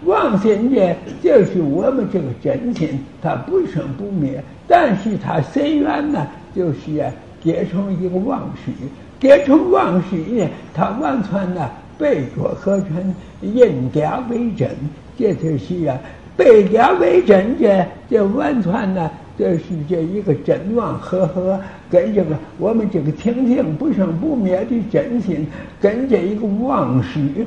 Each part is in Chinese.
妄心呢，就是我们这个真心，它不生不灭，但是它随缘呢，就是结成一个妄许，结成妄许呢，它完全呢背着合成因假为真，这就是背假为真这完全呢，这是这一个真妄合，跟这个我们这个清净不生不灭的真心，跟这一个妄许。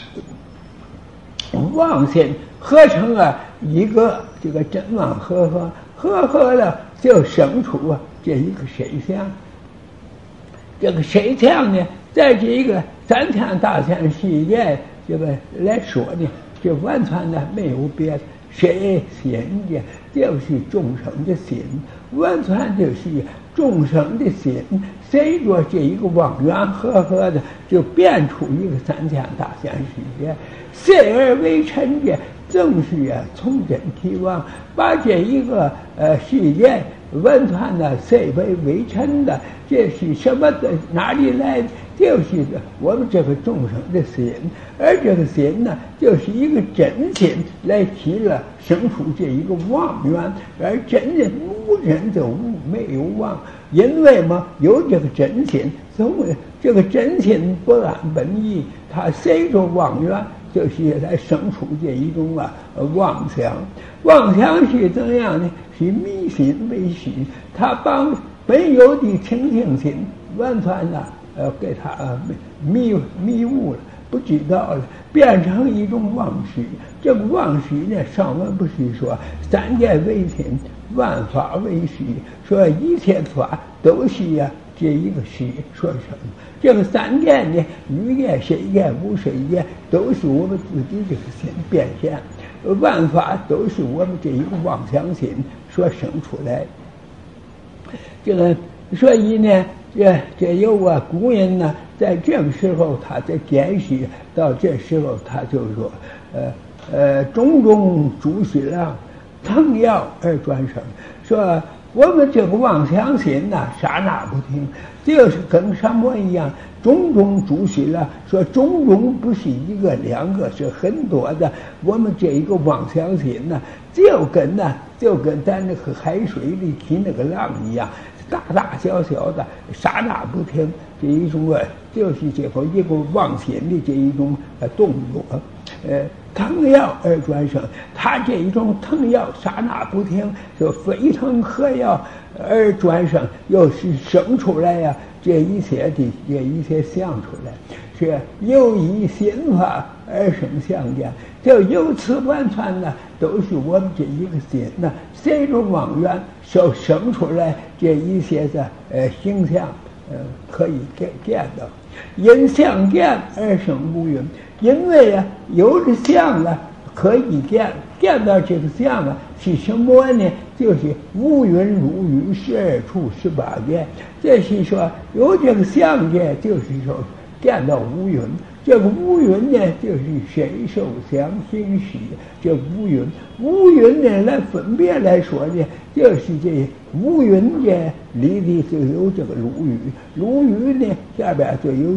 妄心合成一个这个真妄合了，就生出这一个谁相。这个谁相呢，在这一个三千大千世界这个来说呢，这完全呢没有别的，谁心的就是众生的心，完全就是众生的心，随着这一个妄缘合的，就变出一个三千大千世界。随而为尘的，正是从真体妄，把这一个世界完全的随为尘的，这是什么的？哪里来的？就是我们这个众生的心，而这个心呢，就是一个真心来起了生出这一个妄缘，而真人无人就没有妄，因为嘛有这个真心，所以这个真心不按本意，它随着妄缘。就是来生出这一种妄想，妄想是怎样呢？是迷心为虚，他把本有的清净心完全给他迷雾了，不知道了，变成一种妄虚。这个妄虚呢，上文不是说三界为心，万法为虚，说一切法都是这一个虚，说什么？这个三界呢，语言、谁言、无谁言，都是我们自己这个心变现，万法都是我们这一个妄想心所生出来。这个，所以呢，这有古人呢，在这个时候他在解释，到这时候他就说，种种诸虚量，腾摇而转生，说。我们这个妄想心呐，刹那不停，就是跟什么一样，种种诸虚了。说种种不是一个两个，是很多的。我们这一个妄想心呐，就跟咱那个海水里起那个浪一样，大大小小的，刹那不停。这一种就是这个一个妄心的这一种动作，腾摇而转生，他这一种腾摇刹那不停，就飞腾合摇而转生，又是生出来这一切相出来，是由一心法而生相见，就由此完全呢，都是我们这一个心呢，随着妄缘所生出来这一些的形象，可以见到，因相见而生无云。因为有的相可以见到这个相是什么呢？就是无云如雨，12处18界。这是说有这个相见，就是说见到无云。这个无云呢，就是身受想行识。这无云呢，来分别来说呢，就是这无云这里的就有这个如雨呢下边就有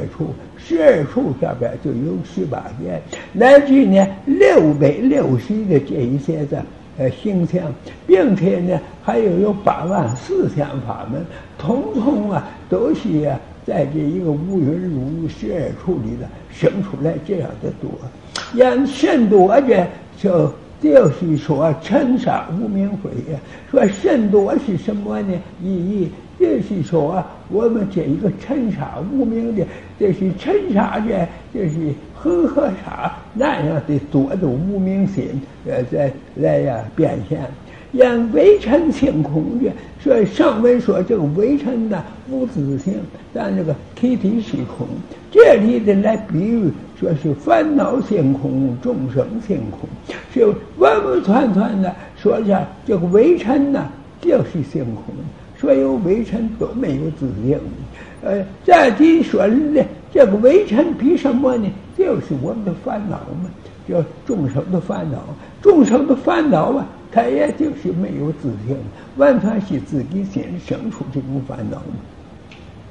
12处下边就有18界，乃至呢660的这一些的形象，并且呢还有84000法门，统统都是在这一个无云如12处里生出来这样的多，因甚多就是说尘沙无明灰说甚多是什么呢？意义就是说我们这一个尘沙无明的，这是尘沙这是恒河沙那样的多的无明心在来变现。因微尘性空的，所以上文说这个微尘呢无自性，但这个体是空。这里的来比喻说是烦恼性空，众生性空，是完完全全的说一下这个微尘呢就是性空，所有微尘都没有自性。再提说的这个微尘比什么呢？就是我们的烦恼嘛，就众生的烦恼，众生的烦恼它也就是没有自性，完全是自己心生出这种烦恼。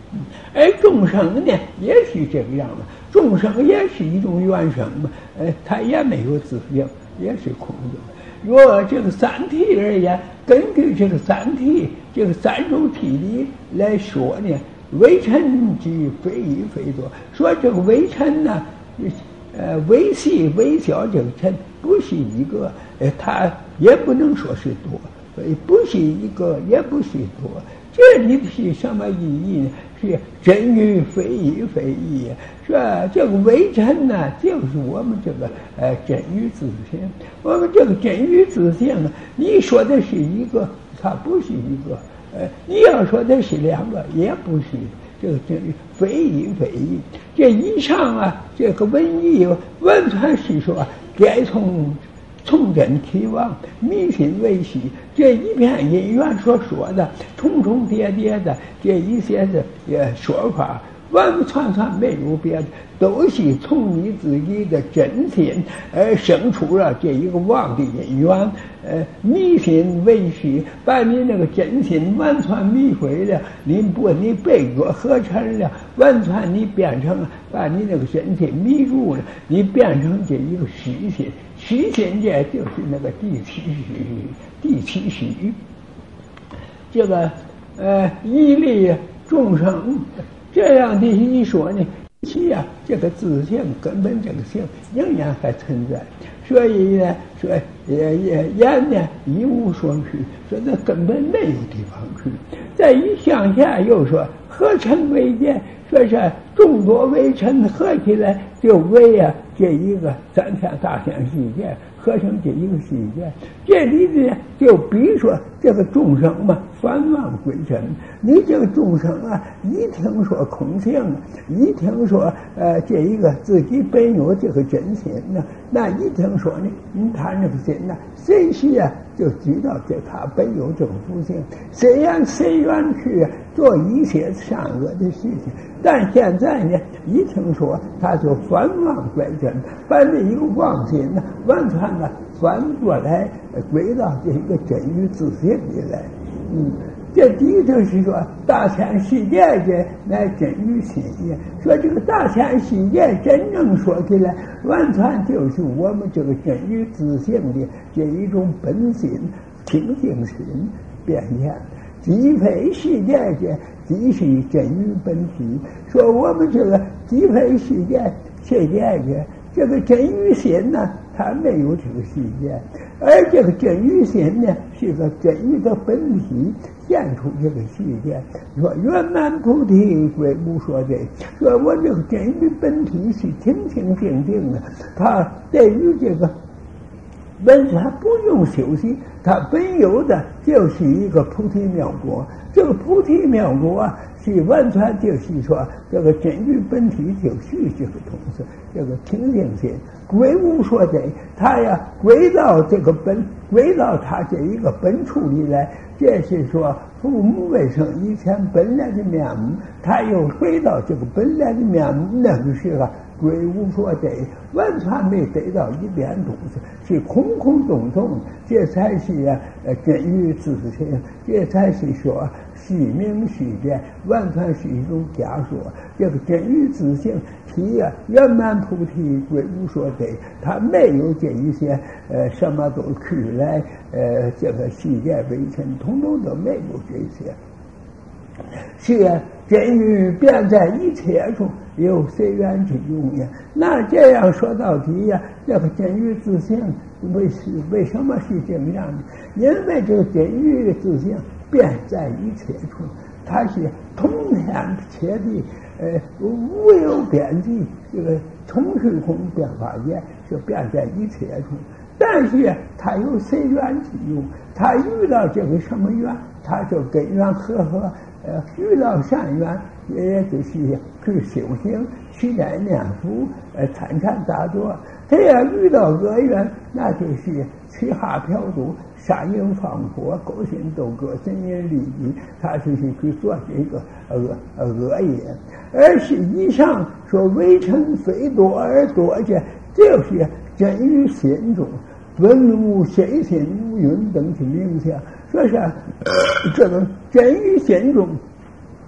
而众生呢，也是这个样子，众生也是一种原生嘛，它也没有自性，也是空的。若这个三体而言，根据这个三体这个三种体理来说呢，微尘即非一非多。说这个微尘呢，微细微小这个尘不是一个，它也不能说是多，不是一个，也不是多。这里是什么意义呢？是真与非一非一。说这个微尘呢，就是我们这个真与自性。我们这个真与自性呢，你说的是一个，它不是一个；你要说的是两个，也不是。这个真与非一非一。这以上啊，这个文艺文传是说，该从真体妄，迷信为虚。这一片因缘所说的重重叠叠的这一些的说法，完全没有别的，都是从你自己的真心而生出了这一个妄的因缘。迷信为虚，把你那个真心完全迷毁了，你被合成了，完全你变成了，把你那个真心迷住了，你变成这一个虚心。虚心这就是那个第七虚。这个一粒众生这样的一说呢，其啊这个自性根本这个性仍然还存在，所以呢说言呢一无所去，说那根本没有地方去。再一向下又说合尘为界，说是众多微尘合起来就为这一个三千大千世界，合成这一个世界。这里呢就比如说这个众生嘛，返妄归真。你这个众生啊，一听说空性，一听说这一个自己本有这个真心呢，那一听说呢，他那个心呢，谁是就知道这他本有这个福性，虽然去做一些善恶的事情，但现在呢，一听说他就返妄归真，把这一个妄心呢，完全呢反过来归到这一个真与自性里来。这第一就是说大千世界这乃真与心也。说这个大千世界真正说起来，完全就是我们这个真与自性的这一种本心清净心变现。即非世界这即是真与本体。说我们这个即非世界这个真与心呢，它没有这个世界，而这个真与心呢，是个真与的本体现出这个世界。说圆满菩提归无所得，说我这个真与本体是清清净净的，它对于这个完全不用修习，它本有的就是一个菩提妙果。这个菩提妙果是完全就是说这个真与本体就是这个东西，这个清净心归无所得，他归到这个归到他这一个本处里来。这是说父母未生以前本来的面目，他又回到这个本来的面目，那个时候归无所得，完全没得到一点东西，是空空洞洞。这才是真与自性，这才是说虚名虚变，完全是一种假说。这个真与自性体圆满菩提归无所得，他没有这一些什么都去来这个世界为尘，统统都没有这些。是真与变在一切处，有随缘之用也。那这样说到底这个真与自性为什么是这样的？因为这个真与自性变在一切处，它是通天切地，无有边际。这个从虚空变化界是变在一切处，但是它有随缘之用。它遇到这个什么缘，它就跟缘和遇到善缘，也就是去修行、去念佛、参禅打坐。他要遇到恶缘，那就是欺下嫖赌、杀淫放火、勾心斗角、真言利益，他就是去做这个恶业。而实际上说微尘非多而多者，就是真于心中本无谁心无云等其名相。说是这个真于心中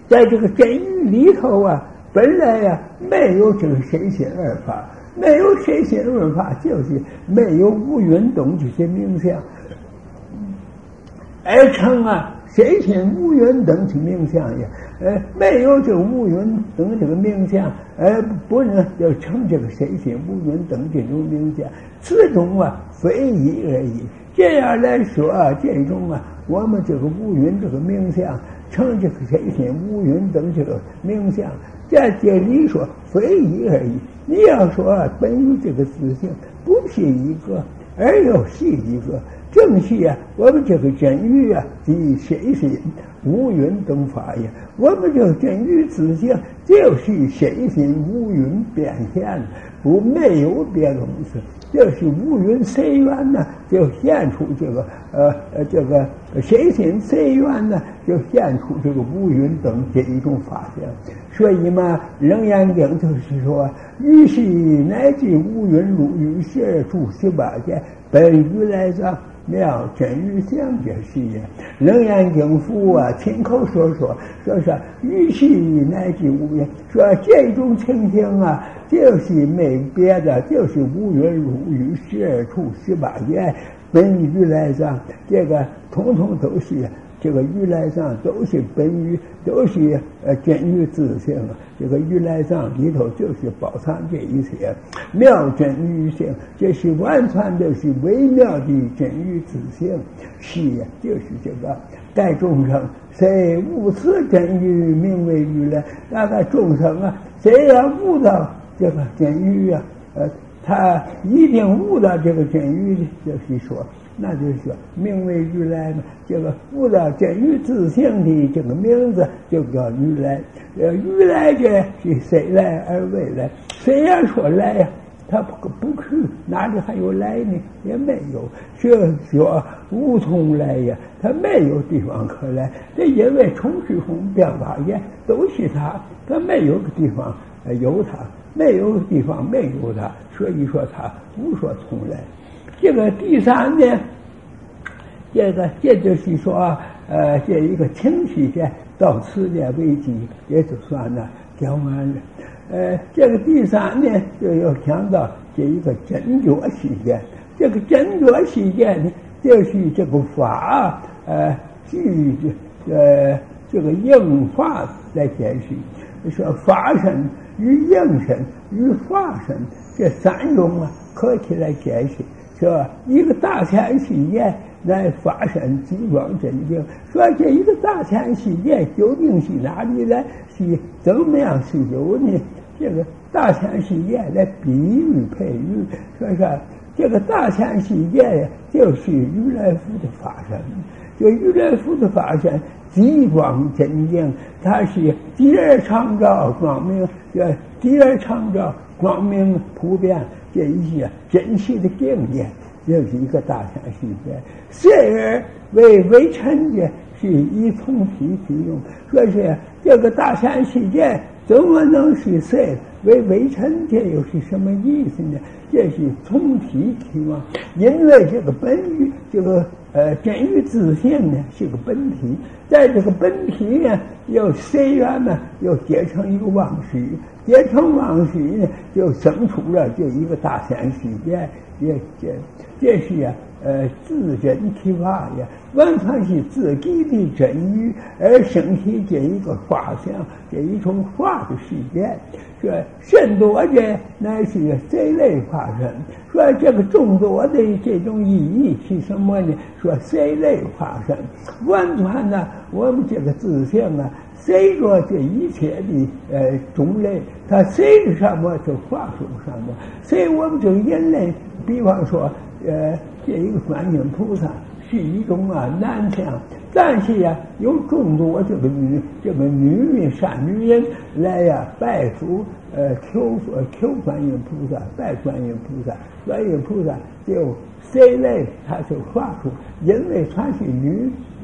在这个真语里头啊，本来呀没有这个身心二法，没有身心二法，就是没有五蕴等这些名相，而成啊身心五蕴等之名相也。没有这个五蕴等这个名相，不能要成这个身心五蕴等这种名相，此中啊非一而已。这样来说啊，这种啊，我们这个五蕴这个名相，成这个身心五蕴等这个名相，在这里说非一而已。你要说啊，本于这个自性不是一个，而又是一个。正是啊，我们这个真语啊，即身心五蕴等法也。我们这个真语自性就是身心五蕴变现，没有别的东西。就是五蕴随缘呢，就现出这个身心随缘呢，就现出这个五蕴等这一种法相。所以嘛，《楞严经》就是说，于是乃至五蕴入于十处18界，本于来藏。妙真于相这是也，楞严经父啊亲口说于是乃至五蕴，说这种情形啊，就是没别的，就是五蕴入于12处18界，本于来藏，这个统统都是这个如来藏，都是本于，都是真于自性啊。这个如来藏里头就是包藏这一切妙真于性，这是完全都是微妙的真于自性。是呀，就是这个待众生谁悟此真于，名为如来。那个众生啊，谁要悟到这个真于啊，他一定悟到这个真于，就是说，那就是说名为如来嘛。这个悟到真于自性的这个名字就叫如来。如来这是谁来而为来？虽然说来呀，他不去，哪里还有来呢？也没有。说无从来呀，他没有地方可来。这因为从虚空变化也都是他没有个地方有他，没有个地方没有他，所以说他无所从来。这个第三呢，这就是说这一个情绪的到此呢为止，也就算了讲完了。这个第三呢，就要讲到这一个真觉事件。这个真觉事件呢，就是这个法据这个应法来解释，说法身与应身与法身这三种啊，合起来解释。说一个大千世界乃法身极光真经，说这一个大千世界究竟是哪里来，是怎么样是有呢？这个大千世界来比喻配喻，说这个大千世界呀，就是如来佛的法身。就如来佛的法身极光真经，它是第二常照光明，第二常照光明普遍，这一些真实的境界，就是一个大千世界。虽而为尘界，是以从体起用。说是这个大千世界怎么能是谁为尘界，又是什么意思呢？这是从体起用，因为这个本于这个真于自性呢是个本体，在这个本体呢又随缘呢又结成一个妄识，结成妄识呢就生出了这一个大千世界。这是自真体法呀，完全是自己的真语而生起这一个法相，这一种法的世界。说甚多者乃是这类法身。说这个众多的这种意义是什么呢？说这类法身完全呢，我们这个自性啊，随着这一切的种类，它随着什么就化出什么。所以我们这个人类，比方说这一个观音菩萨是一种男相，但是有众多这个女善女人来拜佛求观音菩萨，拜观音菩萨，观音菩萨就随类他就化出，因为她是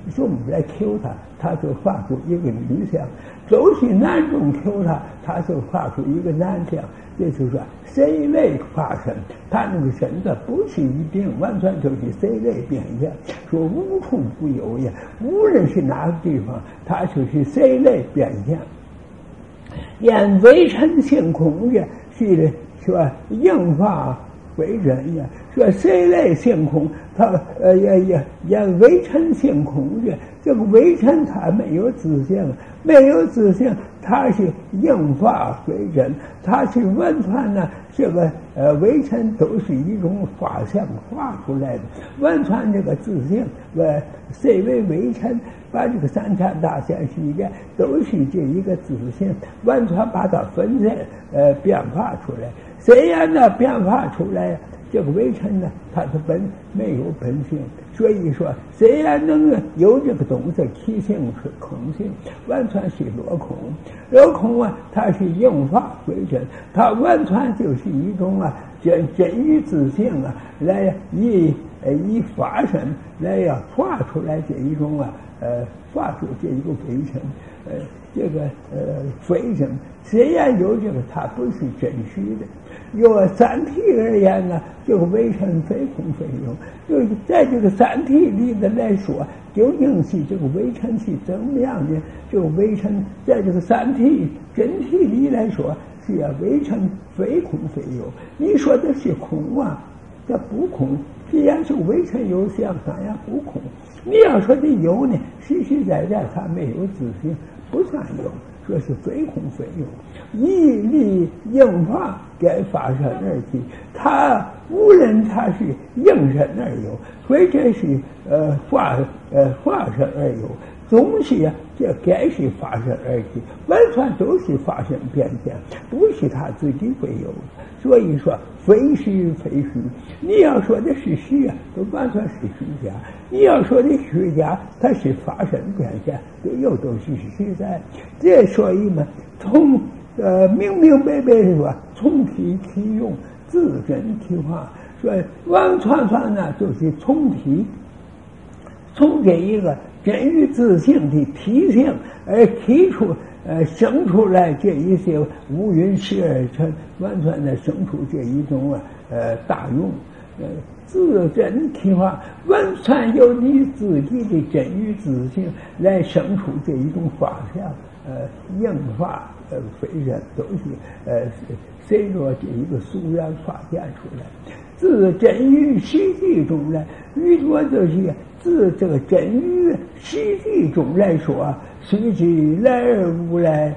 中来 Q 它，它就画出一个女相；走去南中 Q 它，它就画出一个男相。也就是说，谁类发生，它那个身子不是一定完全就是谁类变现，说无处不有也，无论是哪个地方，它就是谁类变现。言微尘性空也，是说应化为人也，说谁类性空，它也微尘性空也。这个微尘它没有自性，没有自性，它是应化为人，它是完全呢。这个微尘都是一种画像画出来的，完全这个自性谁为微尘，把这个三禅大千世界都是这一个自性，完全把它分散变化出来。虽然呢变化出来，这个微尘呢，它的没有本性，所以说虽然能有这个东西，其性是空性，完全是落空。落空啊，它是应化为真，它完全就是一种真于自性来以法身来画出来这一种画出这一个微尘，这个非真。虽然有这个，它不是真虚的。有三体而言呢，这个微尘非空非有。就在这个三体里的来说，究竟是这个微尘是怎么样的？这个微尘在这个三体真体里来说，是微尘非空非有。你说的是空啊，这不空。既然是微尘有相，当然不空。你要说的有呢，实实在在它没有自性，不算有。说是非空非有，一力应化该发生而起，它无论它是应身而有，或者是化身而有，东西这该是发生而起，完全都是发生变现，不是他自己会有。所以说非虚非虚，你要说的是虚都完全是虚假；你要说的虚假，它是发生变现，又都是实在。这所以嘛，从明明白白的说，从体体用，自真体化，说完全呢就是从体，从这一个真于自性的体性而提出生出来这一些五蕴十二尘，完全的生出这一种大用，自真体化，完全由你自己的真于自性来生出这一种法相，应化非人都是随着这一个俗缘发现出来，自真于实际中来，宇宙就是自这个真于实际中来说，虽知来而无来，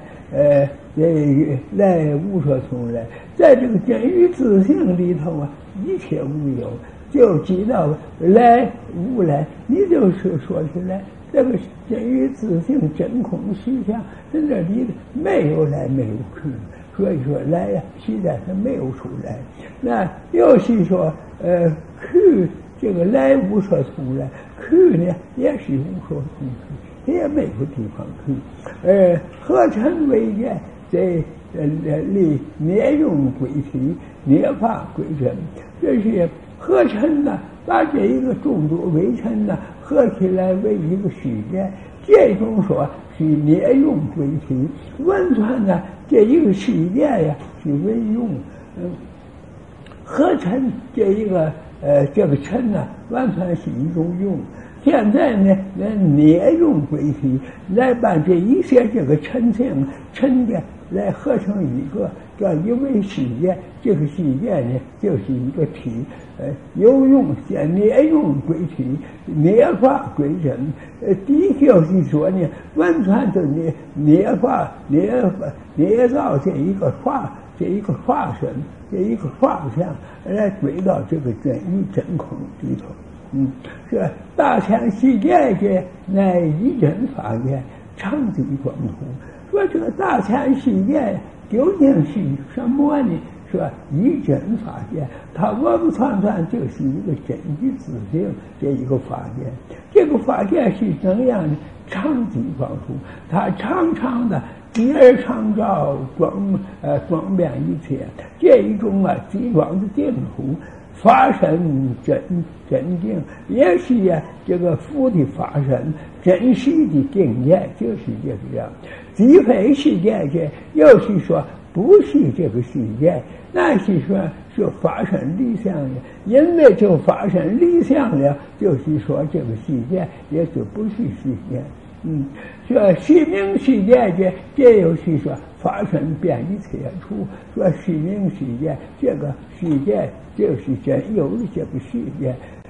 来无所从来，在这个真于自性里头一切无有，就知道来无来，你就是说起来，这个真于自性真空实相，在这里没有来没有去，所以说来实在是没有出来。那又是说去这个来无所从来，去呢也是无所从去，也没有地方去。合成为界，在立灭用归体，灭法归真，这是合成呢，把这一个众多微尘呢合起来为一个世界，这种说是灭用归体，完全呢这一个世界是为用，合成这一个这个尘呢，完全是一种用。现在呢，来灭用归体，来把这一些这个尘性尘的来合成一个叫一为世界。这个世界呢，就是一个体，有用先灭用归体，灭法归真。的就是说呢，完全就灭法灭到这一个法身，这一个法相，来归到这个真与真空里头。这大千世界这乃一真法界，常寂光图。说这个大千世界究竟是什么呢？说一真法界，它完全就是一个真于自性这一个法界。这个法界是怎样的？常寂光图，它常的第二常照光遍一切，这一种极光的净土。 法身真定，也是呀，这个佛的法身真实的定见，就是这个样。即非世界界，又是说不是这个世界，那是说是发生理想了。因为就发生理想了，就是说这个世界也就不是世界。说虚名世界界，这又是说发生变异切除。说虚名世界，这个世界就是真有的这个世界。